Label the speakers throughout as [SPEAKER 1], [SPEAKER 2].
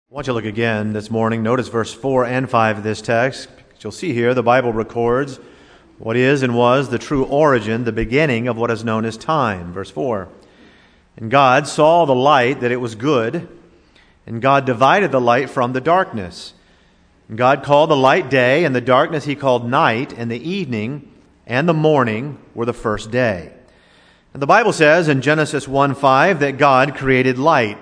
[SPEAKER 1] I want you to look again this morning. Notice verse 4 and 5 of this text. You'll see here the Bible records what is and was the true origin, the beginning of what is known as time. Verse 4. And God saw the light that it was good, and God divided the light from the darkness. And God called the light day, and the darkness he called night, and the evening and the morning were the first day. And the Bible says in Genesis 1:5 that God created light,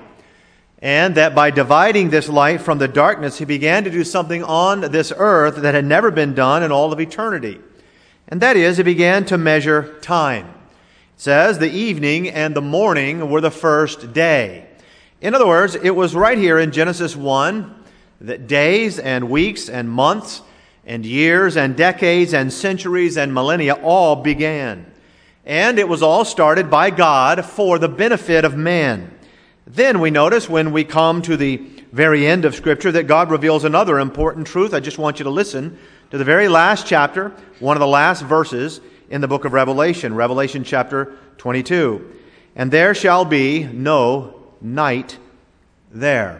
[SPEAKER 1] and that by dividing this light from the darkness, he began to do something on this earth that had never been done in all of eternity. And that is, he began to measure time. It says the evening and the morning were the first day. In other words, it was right here in Genesis 1 that days and weeks and months and years and decades and centuries and millennia all began. And it was all started by God for the benefit of man. Then we notice when we come to the very end of Scripture that God reveals another important truth. I just want you to listen to the very last chapter, one of the last verses in the book of Revelation, Revelation chapter 22. And there shall be no night there.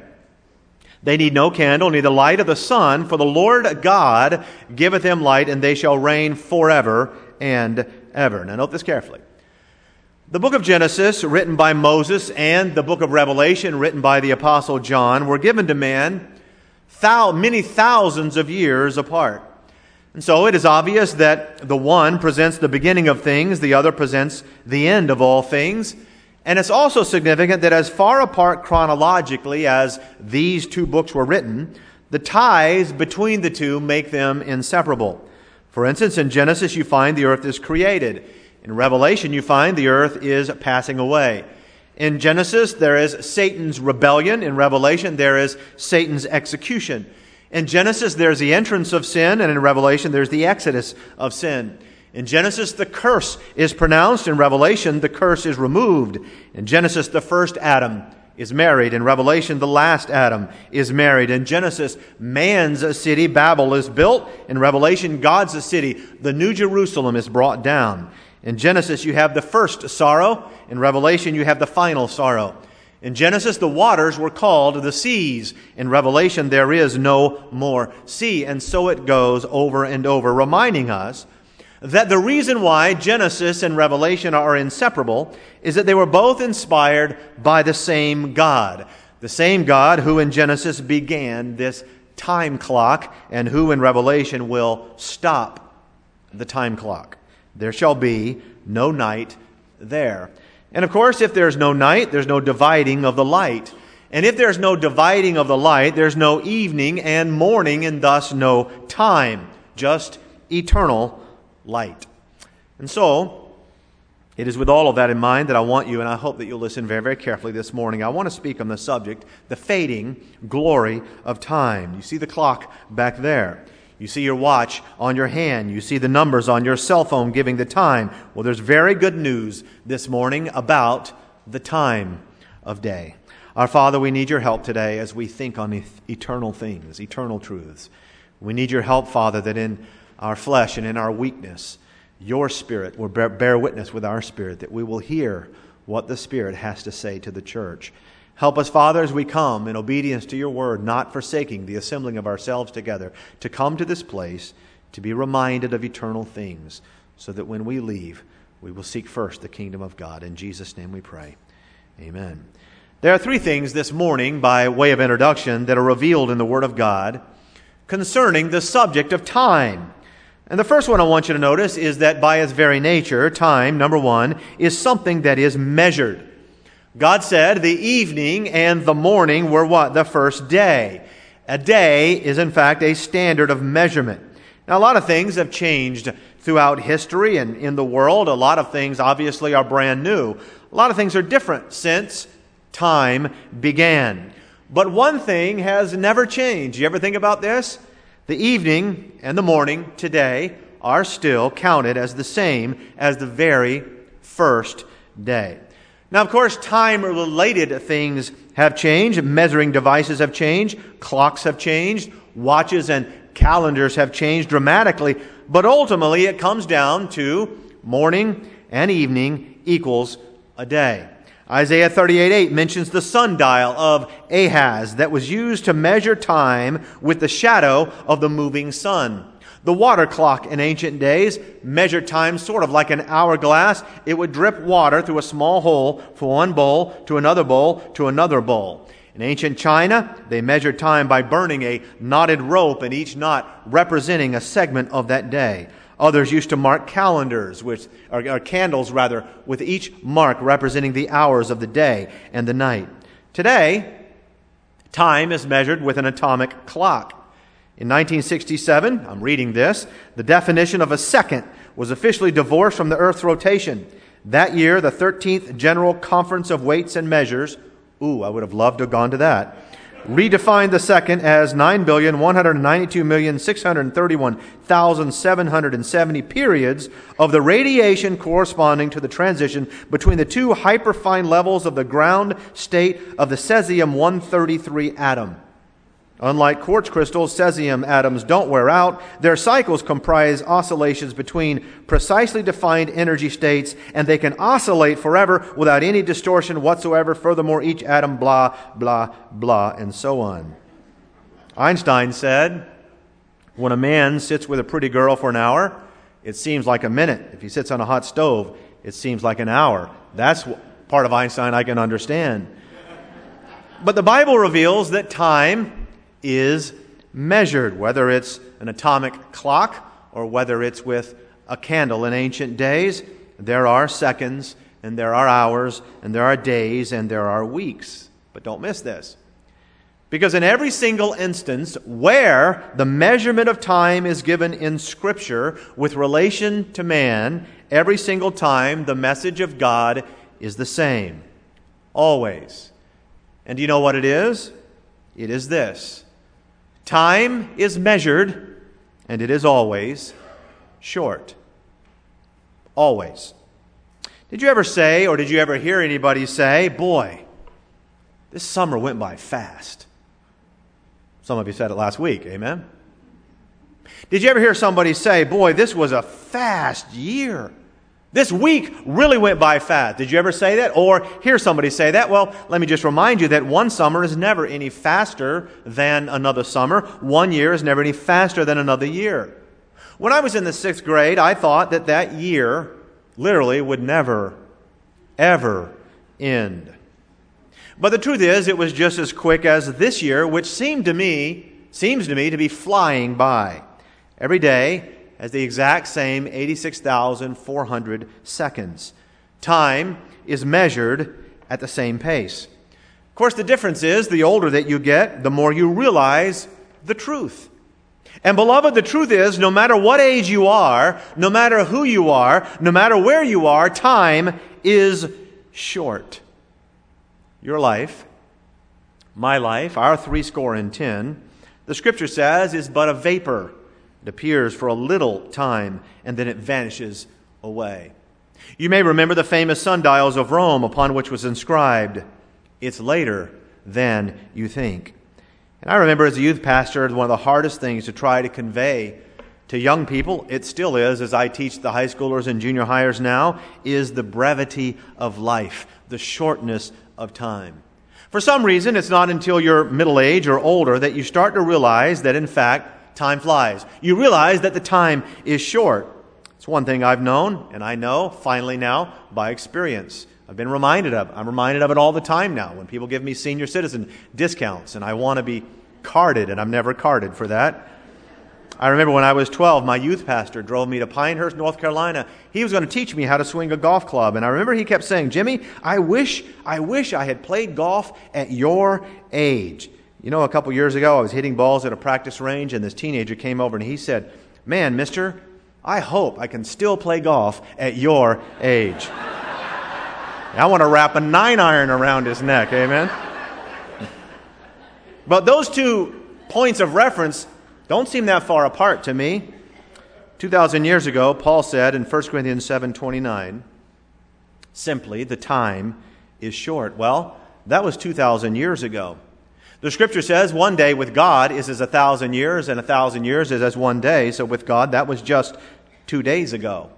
[SPEAKER 1] They need no candle, neither light of the sun, for the Lord God giveth them light, and they shall reign forever and ever. Now note this carefully. The book of Genesis, written by Moses, and the book of Revelation, written by the Apostle John, were given to man many thousands of years apart. And so it is obvious that the one presents the beginning of things, the other presents the end of all things. And it's also significant that as far apart chronologically as these two books were written, the ties between the two make them inseparable. For instance, in Genesis you find the earth is created. In Revelation, you find the earth is passing away. In Genesis, there is Satan's rebellion. In Revelation, there is Satan's execution. In Genesis, there's the entrance of sin, and in Revelation, there's the exodus of sin. In Genesis, the curse is pronounced. In Revelation, the curse is removed. In Genesis, the first Adam is married. In Revelation, the last Adam is married. In Genesis, man's city, Babel, is built. In Revelation, God's city, the New Jerusalem, is brought down. In Genesis, you have the first sorrow. In Revelation, you have the final sorrow. In Genesis, the waters were called the seas. In Revelation, there is no more sea. And so it goes over and over, reminding us that the reason why Genesis and Revelation are inseparable is that they were both inspired by the same God. The same God who in Genesis began this time clock and who in Revelation will stop the time clock. There shall be no night there. And of course, if there's no night, there's no dividing of the light. And if there's no dividing of the light, there's no evening and morning, and thus no time, just eternal light. And so, it is with all of that in mind that I want you, and I hope that you'll listen very, very carefully this morning. I want to speak on the subject, the fading glory of time. You see the clock back there. You see your watch on your hand. You see the numbers on your cell phone giving the time. Well, there's very good news this morning about the time of day. Our Father, we need your help today as we think on eternal things, eternal truths. We need your help, Father, that in our flesh and in our weakness, your Spirit will bear witness with our spirit, that we will hear what the Spirit has to say to the church. Help us, Father, as we come in obedience to your word, not forsaking the assembling of ourselves together, to come to this place, to be reminded of eternal things, so that when we leave, we will seek first the kingdom of God. In Jesus' name we pray. Amen. There are three things this morning, by way of introduction, that are revealed in the Word of God concerning the subject of time. And the first one I want you to notice is that by its very nature, time, number one, is something that is measured. God said the evening and the morning were what? The first day. A day is in fact a standard of measurement. Now a lot of things have changed throughout history and in the world. A lot of things obviously are brand new. A lot of things are different since time began. But one thing has never changed. You ever think about this? The evening and the morning today are still counted as the same as the very first day. Now, of course, time-related things have changed. Measuring devices have changed. Clocks have changed. Watches and calendars have changed dramatically. But ultimately, it comes down to morning and evening equals a day. Isaiah 38:8 mentions the sundial of Ahaz that was used to measure time with the shadow of the moving sun. The water clock in ancient days measured time sort of like an hourglass. It would drip water through a small hole from one bowl to another bowl to another bowl. In ancient China, they measured time by burning a knotted rope, and each knot representing a segment of that day. Others used to mark candles, with each mark representing the hours of the day and the night. Today, time is measured with an atomic clock. In 1967, I'm reading this, the definition of a second was officially divorced from the Earth's rotation. That year, the 13th General Conference of Weights and Measures, I would have loved to have gone to that, redefined the second as 9,192,631,770 periods of the radiation corresponding to the transition between the two hyperfine levels of the ground state of the cesium-133 atom. Unlike quartz crystals, cesium atoms don't wear out. Their cycles comprise oscillations between precisely defined energy states, and they can oscillate forever without any distortion whatsoever. Furthermore, each atom, blah, blah, blah, and so on. Einstein said, when a man sits with a pretty girl for an hour, it seems like a minute. If he sits on a hot stove, it seems like an hour. That's part of Einstein I can understand. But the Bible reveals that time is measured, whether it's an atomic clock or whether it's with a candle. In ancient days, there are seconds, and there are hours, and there are days, and there are weeks. But don't miss this. Because in every single instance where the measurement of time is given in Scripture with relation to man, every single time the message of God is the same. Always. And do you know what it is? It is this. Time is measured, and it is always short. Always. Did you ever say, or did you ever hear anybody say, boy, this summer went by fast? Some of you said it last week, amen? Did you ever hear somebody say, boy, this was a fast year? This week really went by fast. Did you ever say that? Or hear somebody say that? Well, let me just remind you that one summer is never any faster than another summer. 1 year is never any faster than another year. When I was in the 6th grade, I thought that year literally would never, ever end. But the truth is, it was just as quick as this year, which seems to me to be flying by. Every day has the exact same 86,400 seconds. Time is measured at the same pace. Of course, the difference is the older that you get, the more you realize the truth. And beloved, the truth is, no matter what age you are, no matter who you are, no matter where you are, time is short. Your life, my life, our 70, the Scripture says, is but a vapor. It appears for a little time, and then it vanishes away. You may remember the famous sundials of Rome upon which was inscribed, "It's later than you think." And I remember as a youth pastor, one of the hardest things to try to convey to young people, it still is as I teach the high schoolers and junior hires now, is the brevity of life, the shortness of time. For some reason, it's not until you're middle age or older that you start to realize that, in fact, time flies. You realize that the time is short. It's one thing I've known, and I know, finally now, by experience. I've been reminded of. I'm reminded of it all the time now when people give me senior citizen discounts, and I want to be carded, and I'm never carded for that. I remember when I was 12, my youth pastor drove me to Pinehurst, North Carolina. He was going to teach me how to swing a golf club, and I remember he kept saying, "Jimmy, I wish I had played golf at your age." You know, a couple years ago, I was hitting balls at a practice range, and this teenager came over and he said, "Man, mister, I hope I can still play golf at your age." I want to wrap a 9-iron around his neck, amen? But those two points of reference don't seem that far apart to me. 2,000 years ago, Paul said in 1 Corinthians 7:29, simply, the time is short. Well, that was 2,000 years ago. The Scripture says one day with God is as 1,000 years, and 1,000 years is as one day. So with God, that was just 2 days ago.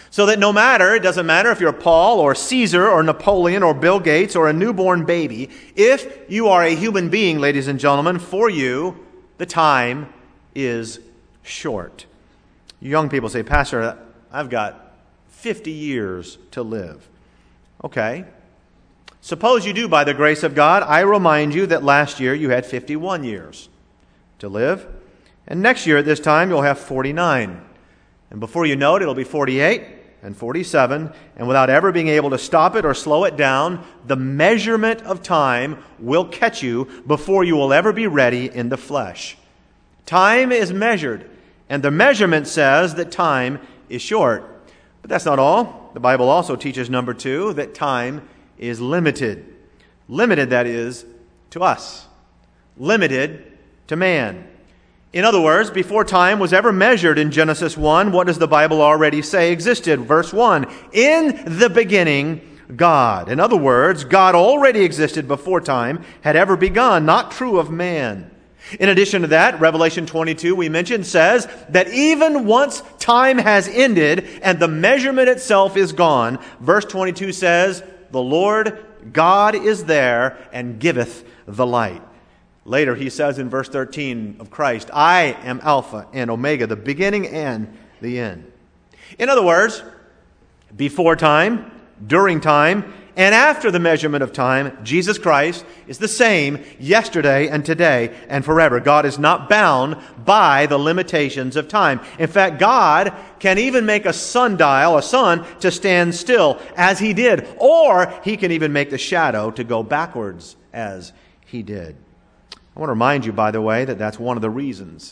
[SPEAKER 1] So that no matter, it doesn't matter if you're Paul or Caesar or Napoleon or Bill Gates or a newborn baby, if you are a human being, ladies and gentlemen, for you, the time is short. You young people say, Pastor, I've got 50 years to live. Okay. Suppose you do, by the grace of God. I remind you that last year you had 51 years to live. And next year at this time you'll have 49. And before you know it, it'll be 48 and 47. And without ever being able to stop it or slow it down, the measurement of time will catch you before you will ever be ready in the flesh. Time is measured, and the measurement says that time is short. But that's not all. The Bible also teaches, number 2, that time is limited. Limited, that is, to us. Limited to man. In other words, before time was ever measured in Genesis 1, what does the Bible already say existed? Verse 1, in the beginning, God. In other words, God already existed before time had ever begun, not true of man. In addition to that, Revelation 22, we mentioned, says that even once time has ended and the measurement itself is gone, verse 22 says, the Lord God is there and giveth the light. Later he says in verse 13 of Christ, I am Alpha and Omega, the beginning and the end. In other words, before time, during time, and after the measurement of time, Jesus Christ is the same yesterday and today and forever. God is not bound by the limitations of time. In fact, God can even make a sundial, a sun, to stand still as He did. Or He can even make the shadow to go backwards as He did. I want to remind you, by the way, that that's one of the reasons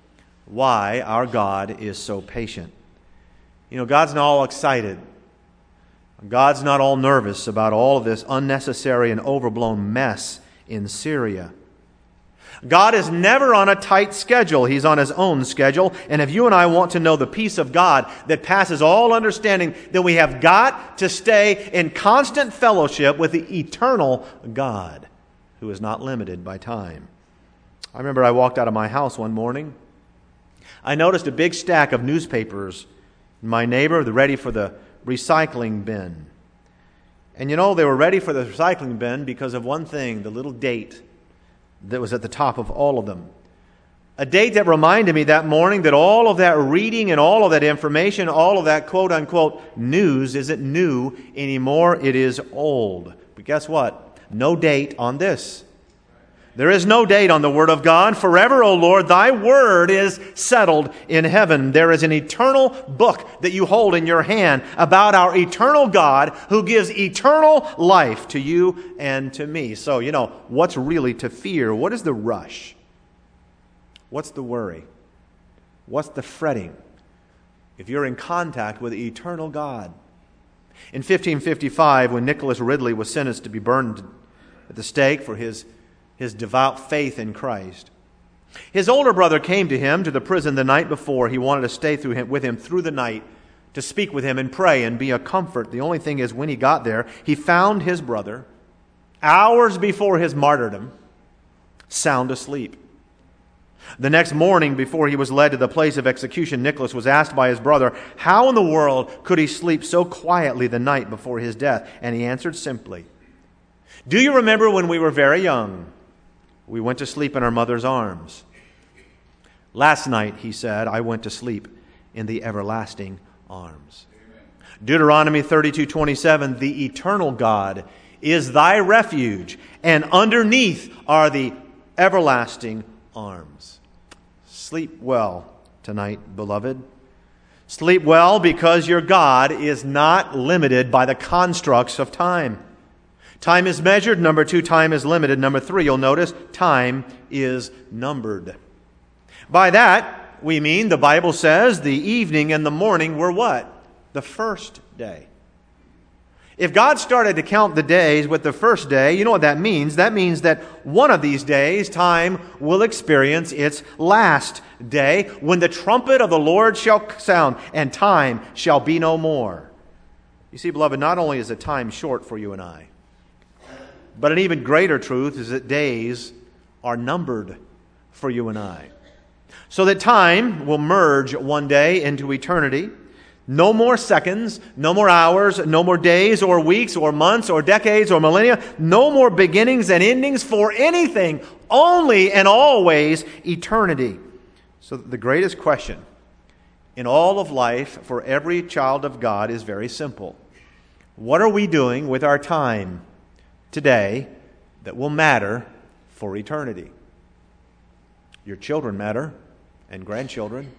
[SPEAKER 1] why our God is so patient. You know, God's not all excited. God's not all nervous about all of this unnecessary and overblown mess in Syria. God is never on a tight schedule. He's on His own schedule. And if you and I want to know the peace of God that passes all understanding, then we have got to stay in constant fellowship with the eternal God who is not limited by time. I remember I walked out of my house one morning. I noticed a big stack of newspapers in my neighbor, ready for the recycling bin. And you know, they were ready for the recycling bin because of one thing, the little date that was at the top of all of them. A date that reminded me that morning that all of that reading and all of that information, all of that quote-unquote news isn't new anymore. It is old. But guess what? No date on this. There is no date on the Word of God. Forever, O Lord, Thy Word is settled in heaven. There is an eternal book that you hold in your hand about our eternal God who gives eternal life to you and to me. So, you know, what's really to fear? What is the rush? What's the worry? What's the fretting? If you're in contact with the eternal God. In 1555, when Nicholas Ridley was sentenced to be burned at the stake for his devout faith in Christ, his older brother came to him to the prison the night before. He wanted to stay with him through the night to speak with him and pray and be a comfort. The only thing is, when he got there, he found his brother, hours before his martyrdom, sound asleep. The next morning, before he was led to the place of execution, Nicholas was asked by his brother, how in the world could he sleep so quietly the night before his death? And he answered simply, do you remember when we were very young? We went to sleep in our mother's arms. Last night, he said, I went to sleep in the everlasting arms. Amen. Deuteronomy 32:27, the eternal God is thy refuge, and underneath are the everlasting arms. Sleep well tonight, beloved. Sleep well because your God is not limited by the constructs of time. Time is measured. Number 2, time is limited. Number 3, you'll notice, time is numbered. By that, we mean, the Bible says, the evening and the morning were what? The first day. If God started to count the days with the first day, you know what that means? That means that one of these days, time will experience its last day, when the trumpet of the Lord shall sound, and time shall be no more. You see, beloved, not only is the time short for you and I, but an even greater truth is that days are numbered for you and I. So that time will merge one day into eternity. No more seconds, no more hours, no more days or weeks or months or decades or millennia. No more beginnings and endings for anything. Only and always eternity. So the greatest question in all of life for every child of God is very simple. What are we doing with our time today that will matter for eternity? Your children matter, and grandchildren.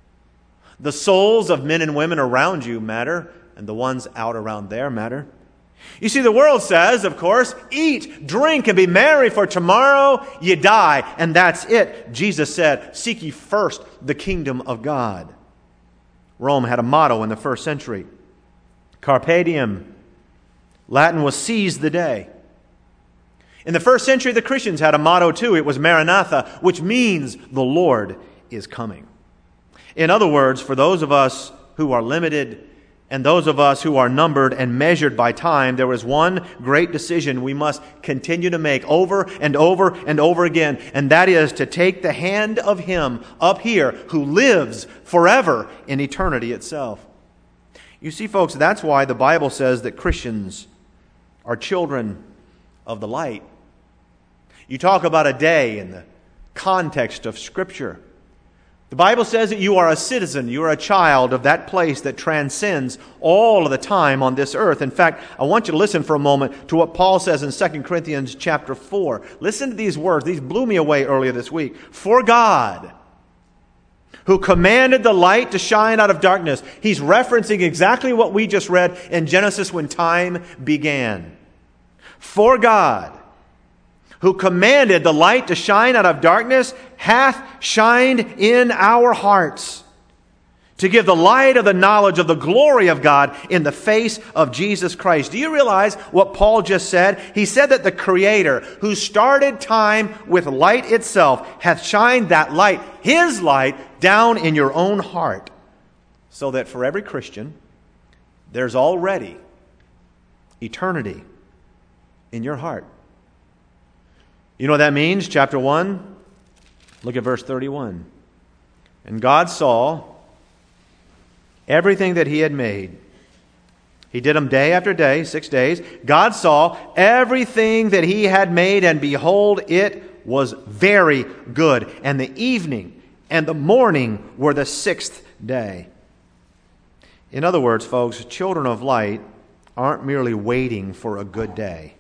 [SPEAKER 1] The souls of men and women around you matter, and the ones out around there matter. You see, the world says, of course, eat, drink, and be merry, for tomorrow you die, and that's it. Jesus said, seek ye first the kingdom of God. Rome had a motto in the first century. Carpe diem. Latin was seize the day. In the first century, the Christians had a motto too. It was Maranatha, which means the Lord is coming. In other words, for those of us who are limited and those of us who are numbered and measured by time, there is one great decision we must continue to make over and over and over again, and that is to take the hand of Him up here who lives forever in eternity itself. You see, folks, that's why the Bible says that Christians are children of the light. You talk about a day in the context of Scripture. The Bible says that you are a citizen, you are a child of that place that transcends all of the time on this earth. In fact, I want you to listen for a moment to what Paul says in 2 Corinthians chapter 4. Listen to these words. These blew me away earlier this week. For God, who commanded the light to shine out of darkness. He's referencing exactly what we just read in Genesis when time began. For God, who commanded the light to shine out of darkness, hath shined in our hearts to give the light of the knowledge of the glory of God in the face of Jesus Christ. Do you realize what Paul just said? He said that the Creator, who started time with light itself, hath shined that light, His light, down in your own heart, so that for every Christian, there's already eternity in your heart. You know what that means? Chapter 1, look at verse 31. And God saw everything that He had made. He did them day after day, 6 days. God saw everything that He had made, and behold, it was very good. And the evening and the morning were the sixth day. In other words, folks, children of light aren't merely waiting for a good day.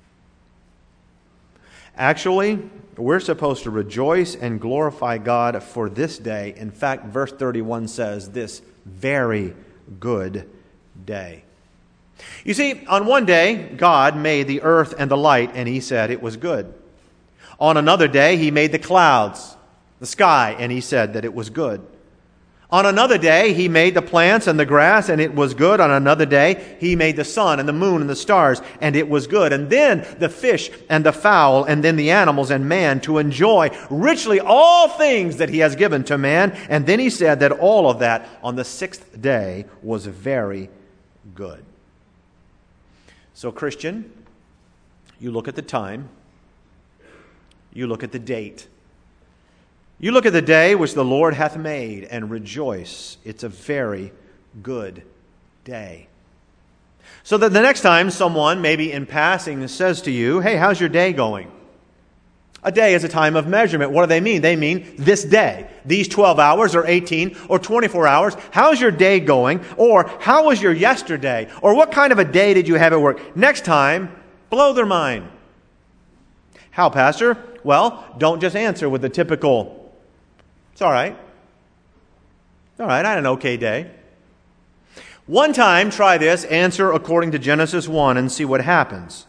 [SPEAKER 1] Actually, we're supposed to rejoice and glorify God for this day. In fact, verse 31 says, this very good day. You see, on one day, God made the earth and the light, and He said it was good. On another day, He made the clouds, the sky, and He said that it was good. On another day, He made the plants and the grass, and it was good. On another day, He made the sun and the moon and the stars, and it was good. And then the fish and the fowl, and then the animals and man, to enjoy richly all things that He has given to man. And then He said that all of that on the sixth day was very good. So, Christian, you look at the time, you look at the date. You look at the day which the Lord hath made, and rejoice. It's a very good day. So that the next time someone, maybe in passing, says to you, hey, how's your day going? A day is a time of measurement. What do they mean? They mean this day. These 12 hours or 18 or 24 hours. How's your day going? Or how was your yesterday? Or what kind of a day did you have at work? Next time, blow their mind. How, Pastor? Well, don't just answer with the typical, it's all right. All right, I had an okay day. One time, try this, answer according to Genesis 1 and see what happens.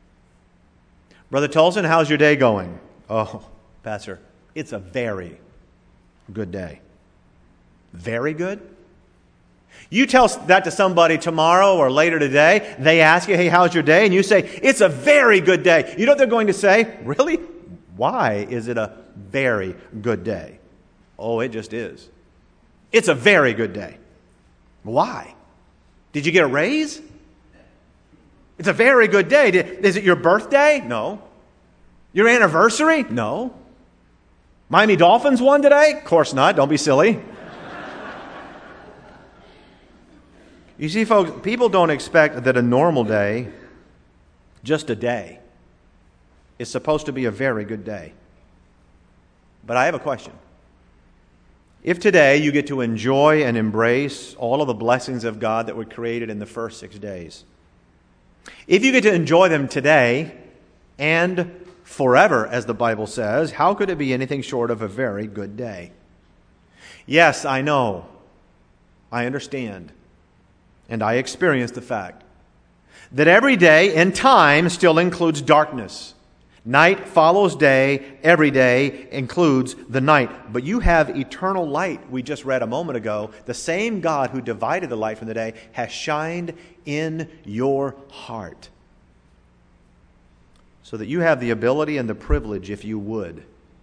[SPEAKER 1] Brother Tolson, how's your day going? Oh, Pastor, it's a very good day. Very good? You tell that to somebody tomorrow or later today, they ask you, hey, how's your day? And you say, it's a very good day. You know what they're going to say? Really? Why is it a very good day? Oh, it just is. It's a very good day. Why? Did you get a raise? It's a very good day. Is it your birthday? No. Your anniversary? No. Miami Dolphins won today? Of course not. Don't be silly. You see, folks, people don't expect that a normal day, just a day, is supposed to be a very good day. But I have a question. If today you get to enjoy and embrace all of the blessings of God that were created in the first 6 days, if you get to enjoy them today and forever, as the Bible says, how could it be anything short of a very good day? Yes, I know. I understand. And I experience the fact that every day and time still includes darkness. Night follows day. Every day includes the night. But you have eternal light. We just read a moment ago. The same God who divided the light from the day has shined in your heart, so that you have the ability and the privilege, if you would,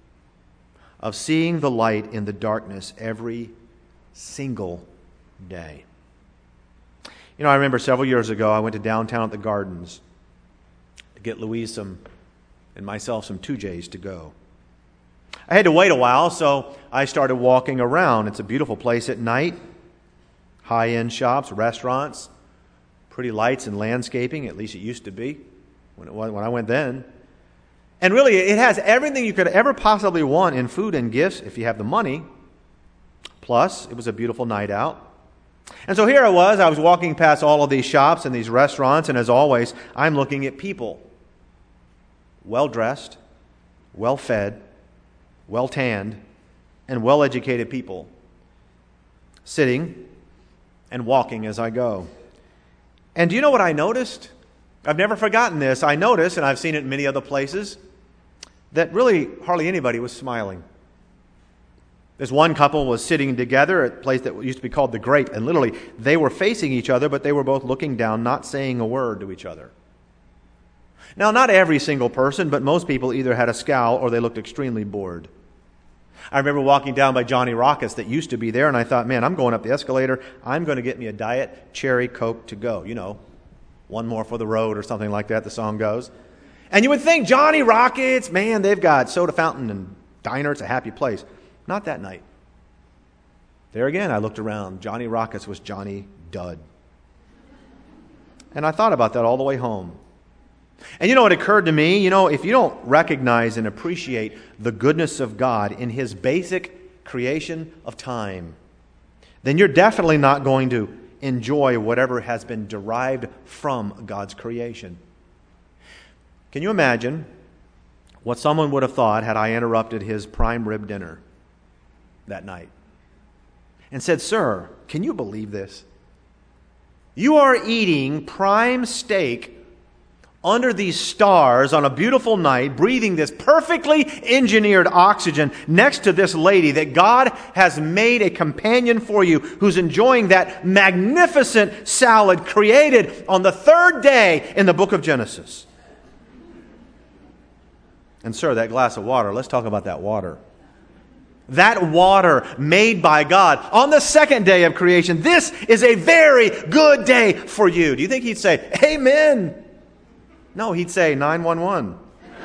[SPEAKER 1] of seeing the light in the darkness every single day. You know, I remember several years ago, I went to downtown at the Gardens to get Louise and myself some 2Js to go. I had to wait a while, so I started walking around. It's a beautiful place at night. High-end shops, restaurants, pretty lights and landscaping, at least it used to be when I went then. And really, it has everything you could ever possibly want in food and gifts if you have the money. Plus, it was a beautiful night out. And so here I was walking past all of these shops and these restaurants, and as always, I'm looking at people. Well-dressed, well-fed, well-tanned, and well-educated people sitting and walking as I go. And do you know what I noticed? I've never forgotten this. I noticed, and I've seen it in many other places, that really hardly anybody was smiling. This one couple was sitting together at a place that used to be called The Grape, and literally they were facing each other, but they were both looking down, not saying a word to each other. Now, not every single person, but most people either had a scowl or they looked extremely bored. I remember walking down by Johnny Rockets that used to be there, and I thought, man, I'm going up the escalator. I'm going to get me a Diet Cherry Coke to go. You know, one more for the road or something like that, the song goes. And you would think, Johnny Rockets, man, they've got soda fountain and diner. It's a happy place. Not that night. There again, I looked around. Johnny Rockets was Johnny Dud. And I thought about that all the way home. And you know, it occurred to me, if you don't recognize and appreciate the goodness of God in His basic creation of time, then you're definitely not going to enjoy whatever has been derived from God's creation. Can you imagine what someone would have thought had I interrupted his prime rib dinner that night and said, "Sir, can you believe this? You are eating prime steak under these stars on a beautiful night, breathing this perfectly engineered oxygen next to this lady that God has made a companion for you, who's enjoying that magnificent salad created on the third day in the book of Genesis." And sir, that glass of water, let's talk about that water. That water made by God on the second day of creation. This is a very good day for you. Do you think He'd say, "Amen"? No, He'd say 911.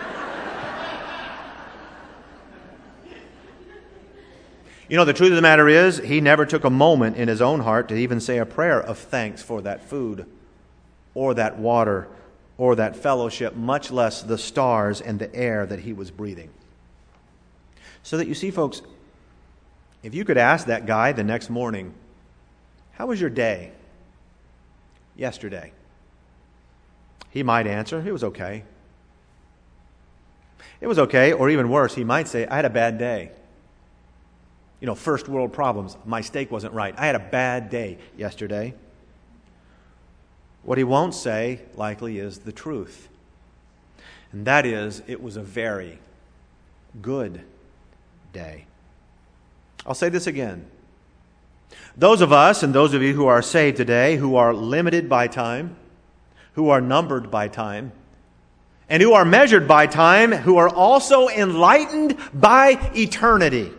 [SPEAKER 1] The truth of the matter is, He never took a moment in His own heart to even say a prayer of thanks for that food or that water or that fellowship, much less the stars and the air that He was breathing. So that you see, folks, if you could ask that guy the next morning, "How was your day yesterday?" He might answer, "It was okay." It was okay, or even worse, he might say, "I had a bad day. First world problems. My steak wasn't right. I had a bad day yesterday." What he won't say, likely, is the truth. And that is, it was a very good day. I'll say this again. Those of us and those of you who are saved today, who are limited by time, who are numbered by time, and who are measured by time, who are also enlightened by eternity,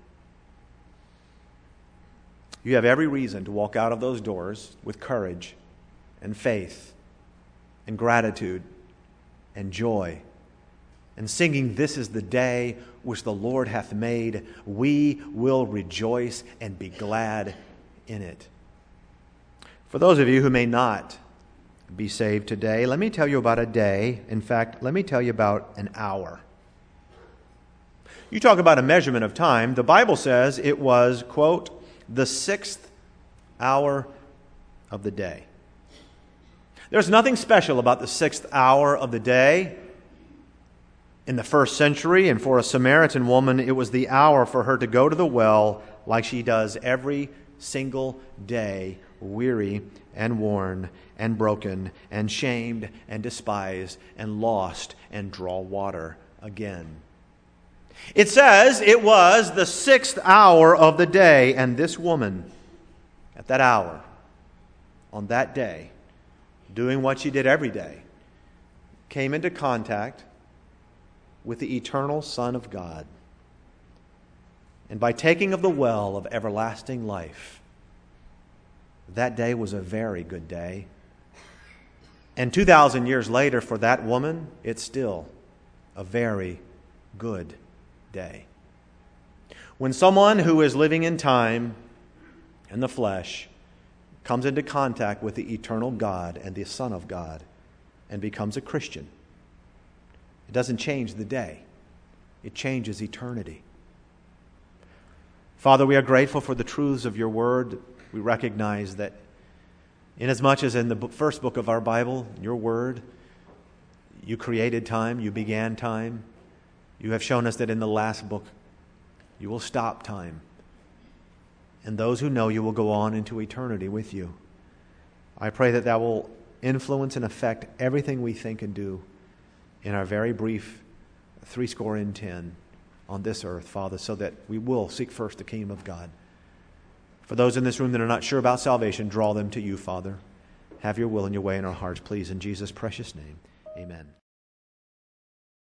[SPEAKER 1] you have every reason to walk out of those doors with courage and faith and gratitude and joy and singing, "This is the day which the Lord hath made. We will rejoice and be glad in it." For those of you who may not be saved today, let me tell you about a day. In fact, let me tell you about an hour. You talk about a measurement of time. The Bible says it was, quote, the 6th hour of the day. There's nothing special about the 6th hour of the day. In the first century, and for a Samaritan woman, it was the hour for her to go to the well like she does every single day, weary and worn and broken and shamed and despised and lost, and draw water again. It says it was the 6th hour of the day, and this woman, at that hour, on that day, doing what she did every day, came into contact with the eternal Son of God. And by taking of the well of everlasting life, that day was a very good day. And 2,000 years later, for that woman, it's still a very good day. When someone who is living in time and the flesh comes into contact with the eternal God and the Son of God and becomes a Christian, it doesn't change the day. It changes eternity. Father, we are grateful for the truths of your word. We recognize that inasmuch as in the first book of our Bible, your word, you created time, you began time, you have shown us that in the last book, you will stop time. And those who know you will go on into eternity with you. I pray that that will influence and affect everything we think and do in our very brief 70 on this earth, Father, so that we will seek first the kingdom of God. For those in this room that are not sure about salvation, draw them to you, Father. Have your will and your way in our hearts, please, in Jesus' precious name. Amen.